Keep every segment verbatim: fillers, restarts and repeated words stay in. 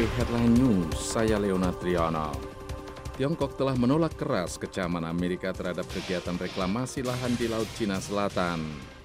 A Headline News, saya Leonard Triana. Tiongkok telah menolak keras kecaman Amerika terhadap kegiatan reklamasi lahan di Laut Cina Selatan.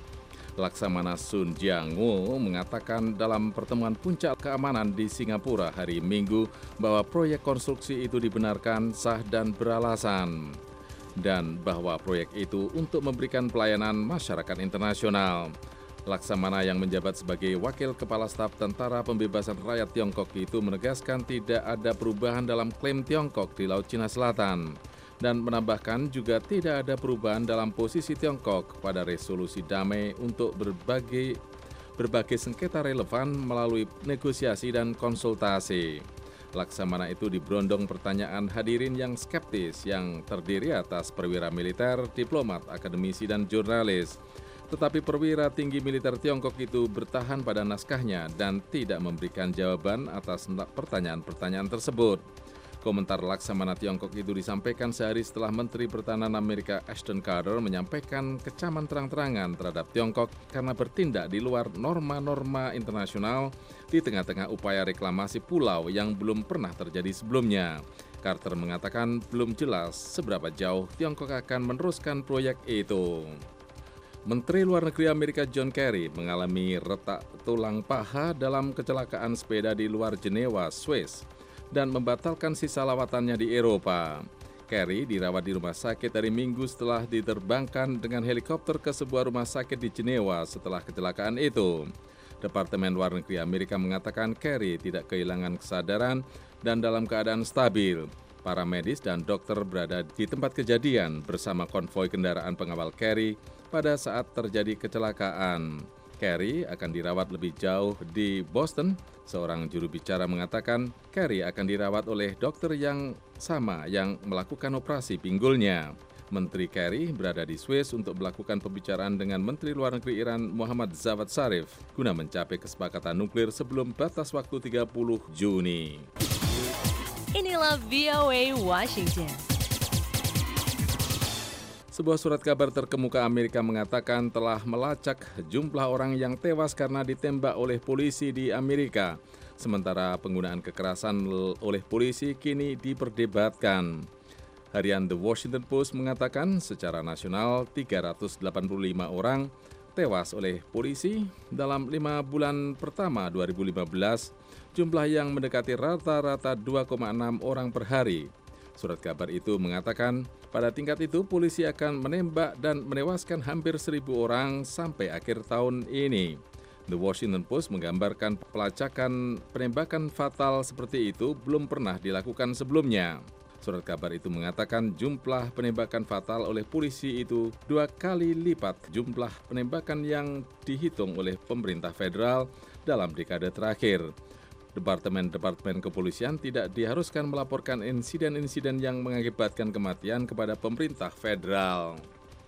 Laksamana Sun Jianguo mengatakan dalam pertemuan puncak keamanan di Singapura hari Minggu bahwa proyek konstruksi itu dibenarkan, sah dan beralasan. Dan bahwa proyek itu untuk memberikan pelayanan masyarakat internasional. Laksamana yang menjabat sebagai Wakil Kepala Staf Tentara Pembebasan Rakyat Tiongkok itu menegaskan tidak ada perubahan dalam klaim Tiongkok di Laut Cina Selatan dan menambahkan juga tidak ada perubahan dalam posisi Tiongkok pada resolusi damai untuk berbagai berbagai sengketa relevan melalui negosiasi dan konsultasi. Laksamana itu diberondong pertanyaan hadirin yang skeptis yang terdiri atas perwira militer, diplomat, akademisi, dan jurnalis. Tetapi perwira tinggi militer Tiongkok itu bertahan pada naskahnya dan tidak memberikan jawaban atas pertanyaan-pertanyaan tersebut. Komentar Laksamana Tiongkok itu disampaikan sehari setelah Menteri Pertahanan Amerika Ashton Carter menyampaikan kecaman terang-terangan terhadap Tiongkok karena bertindak di luar norma-norma internasional di tengah-tengah upaya reklamasi pulau yang belum pernah terjadi sebelumnya. Carter mengatakan belum jelas seberapa jauh Tiongkok akan meneruskan proyek itu. Menteri Luar Negeri Amerika John Kerry mengalami retak tulang paha dalam kecelakaan sepeda di luar Jenewa, Swiss, dan membatalkan sisa lawatannya di Eropa. Kerry dirawat di rumah sakit hari Minggu setelah diterbangkan dengan helikopter ke sebuah rumah sakit di Jenewa setelah kecelakaan itu. Departemen Luar Negeri Amerika mengatakan Kerry tidak kehilangan kesadaran dan dalam keadaan stabil. Para medis dan dokter berada di tempat kejadian bersama konvoi kendaraan pengawal Kerry pada saat terjadi kecelakaan. Kerry akan dirawat lebih jauh di Boston. Seorang juru bicara mengatakan Kerry akan dirawat oleh dokter yang sama yang melakukan operasi pinggulnya. Menteri Kerry berada di Swiss untuk melakukan pembicaraan dengan Menteri Luar Negeri Iran Muhammad Javad Zarif guna mencapai kesepakatan nuklir sebelum batas waktu tiga puluh Juni. Inilah V O A Washington. Sebuah surat kabar terkemuka Amerika mengatakan telah melacak jumlah orang yang tewas karena ditembak oleh polisi di Amerika. Sementara penggunaan kekerasan oleh polisi kini diperdebatkan. Harian The Washington Post mengatakan secara nasional tiga ratus delapan puluh lima orang tewas oleh polisi dalam lima bulan pertama dua ribu lima belas, jumlah yang mendekati rata-rata dua koma enam orang per hari. Surat kabar itu mengatakan pada tingkat itu polisi akan menembak dan menewaskan hampir seribu orang sampai akhir tahun ini. The Washington Post menggambarkan pelacakan penembakan fatal seperti itu belum pernah dilakukan sebelumnya. Surat kabar itu mengatakan jumlah penembakan fatal oleh polisi itu dua kali lipat jumlah penembakan yang dihitung oleh pemerintah federal dalam dekade terakhir. Departemen-departemen kepolisian tidak diharuskan melaporkan insiden-insiden yang mengakibatkan kematian kepada pemerintah federal.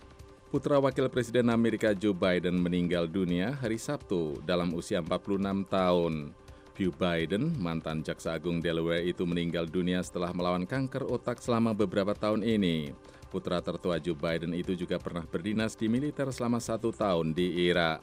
Putra Wakil Presiden Amerika Joe Biden meninggal dunia hari Sabtu dalam usia empat puluh enam tahun. Joe Biden, mantan Jaksa Agung Delaware itu meninggal dunia setelah melawan kanker otak selama beberapa tahun ini. Putra tertua Joe Biden itu juga pernah berdinas di militer selama satu tahun di Irak.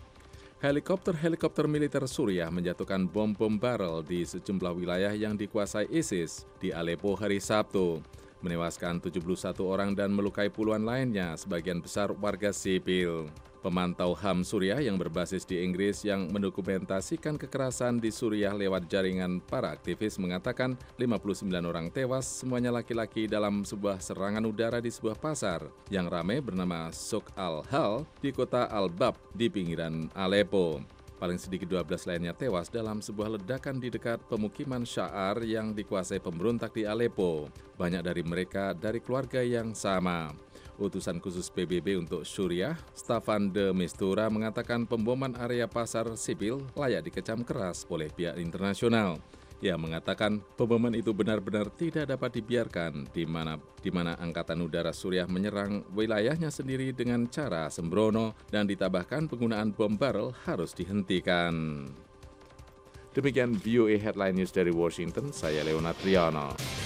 Helikopter-helikopter militer Suriah menjatuhkan bom-bom barrel di sejumlah wilayah yang dikuasai ISIS di Aleppo hari Sabtu, menewaskan tujuh puluh satu orang dan melukai puluhan lainnya, sebagian besar warga sipil. Pemantau H A M Suriah yang berbasis di Inggris yang mendokumentasikan kekerasan di Suriah lewat jaringan para aktivis mengatakan lima puluh sembilan orang tewas, semuanya laki-laki dalam sebuah serangan udara di sebuah pasar yang ramai bernama Souk al-Hal di kota Al-Bab di pinggiran Aleppo. Paling sedikit dua belas lainnya tewas dalam sebuah ledakan di dekat pemukiman Sya'ar yang dikuasai pemberontak di Aleppo. Banyak dari mereka dari keluarga yang sama. Utusan khusus P B B untuk Suriah, Staffan de Mistura mengatakan pemboman area pasar sipil layak dikecam keras oleh pihak internasional. Ia mengatakan pemboman itu benar-benar tidak dapat dibiarkan di mana di mana Angkatan Udara Suriah menyerang wilayahnya sendiri dengan cara sembrono dan ditambahkan penggunaan bom barrel harus dihentikan. Demikian V O A Headline News dari Washington, saya Leonard Triana.